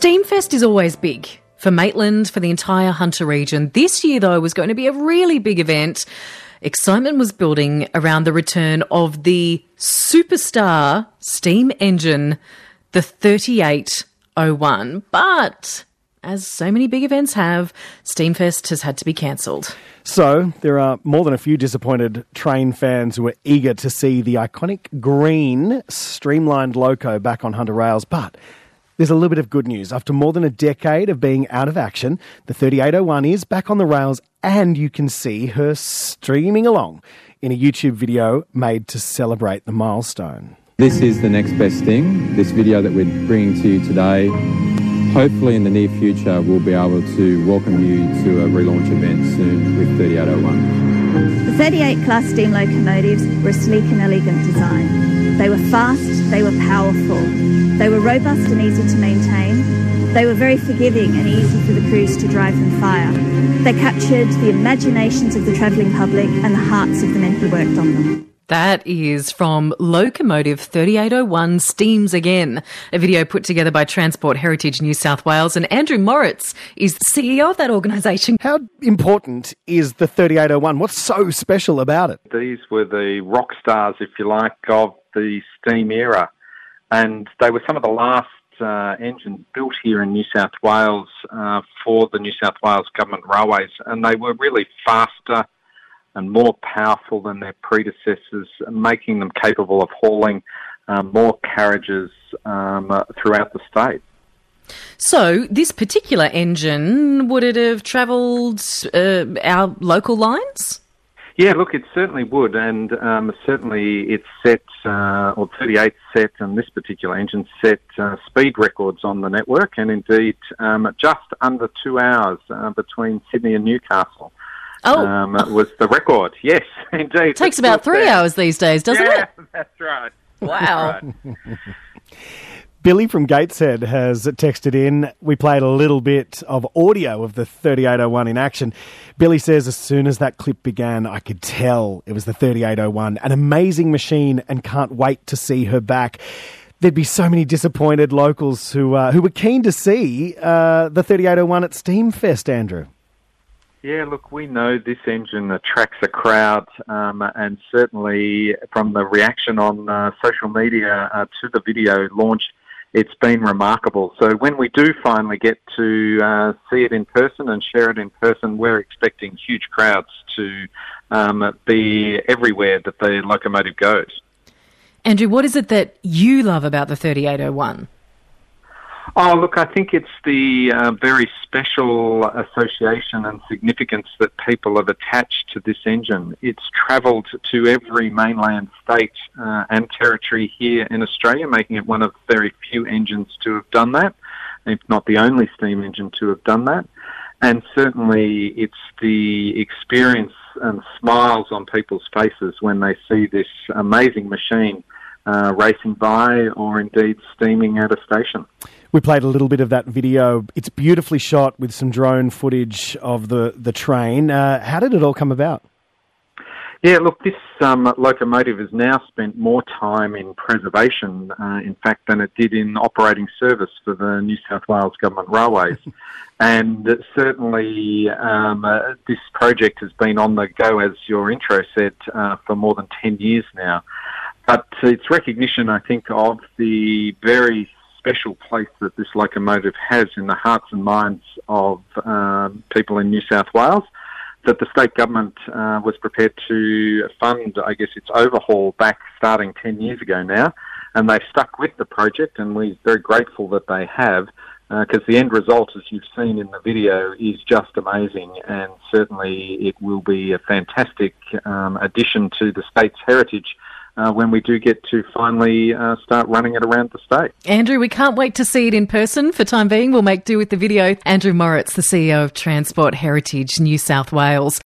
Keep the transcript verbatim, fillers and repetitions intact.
Steamfest is always big for Maitland, for the entire Hunter region. This year, though, was going to be a really big event. Excitement was building around the return of the superstar steam engine, the thirty-eight oh one. But as so many big events have, Steamfest has had to be cancelled. So there are more than a few disappointed train fans who are eager to see the iconic green streamlined loco back on Hunter rails. But there's a little bit of good news. After more than a decade of being out of action, the thirty-eight oh one is back on the rails, and you can see her streaming along in a YouTube video made to celebrate the milestone. This is the next best thing. This video that we're bringing to you today, hopefully in the near future we'll be able to welcome you to a relaunch event soon with thirty-eight oh one. The thirty-eight class steam locomotives were a sleek and elegant design. They were fast, they were powerful, they were robust and easy to maintain. They were very forgiving and easy for the crews to drive and fire. They captured the imaginations of the travelling public and the hearts of the men who worked on them. That is from Locomotive thirty-eight oh one Steams Again, a video put together by Transport Heritage New South Wales, and Andrew Moritz is the C E O of that organisation. How important is the thirty-eight oh one? What's so special about it? These were the rock stars, if you like, of the steam era, and they were some of the last uh, engines built here in New South Wales uh, for the New South Wales Government Railways, and they were really faster and more powerful than their predecessors, making them capable of hauling um, more carriages um, uh, throughout the state. So this particular engine, would it have travelled uh, our local lines? Yeah, look, it certainly would, and um, certainly it's set, uh, or thirty-eight set, and this particular engine set uh, speed records on the network, and indeed um, just under two hours uh, between Sydney and Newcastle. Oh, um, was the record? Yes, indeed. It takes about three hours these days, doesn't yeah, it? Yeah, that's right. Wow. That's right. Billy from Gateshead has texted in. We played a little bit of audio of the thirty-eight oh one in action. Billy says, as soon as that clip began, I could tell it was the thirty-eight oh one, an amazing machine, and can't wait to see her back. There'd be so many disappointed locals who uh, who were keen to see uh, the thirty-eight oh one at Steamfest, Andrew. Yeah, look, we know this engine attracts a crowd, um, and certainly from the reaction on uh, social media uh, to the video launch, it's been remarkable. So when we do finally get to uh, see it in person and share it in person, we're expecting huge crowds to um, be everywhere that the locomotive goes. Andrew, what is it that you love about the thirty-eight oh one? Oh, look, I think it's the uh, very special association and significance that people have attached to this engine. It's travelled to every mainland state uh, and territory here in Australia, making it one of very few engines to have done that, if not the only steam engine to have done that. And certainly it's the experience and smiles on people's faces when they see this amazing machine uh, racing by or indeed steaming at a station. We played a little bit of that video. It's beautifully shot with some drone footage of the, the train. Uh, how did it all come about? Yeah, look, this um, locomotive has now spent more time in preservation, uh, in fact, than it did in operating service for the New South Wales Government Railways. And certainly um, uh, this project has been on the go, as your intro said, uh, for more than ten years now. But it's recognition, I think, of the very special place that this locomotive has in the hearts and minds of um, people in New South Wales, that the state government uh, was prepared to fund, I guess, its overhaul back starting ten years ago now, and they've stuck with the project, and we're very grateful that they have, because uh, the end result, as you've seen in the video, is just amazing, and certainly it will be a fantastic um, addition to the state's heritage Uh, when we do get to finally uh, start running it around the state. Andrew, we can't wait to see it in person. For time being, we'll make do with the video. Andrew Moritz, the C E O of Transport Heritage New South Wales.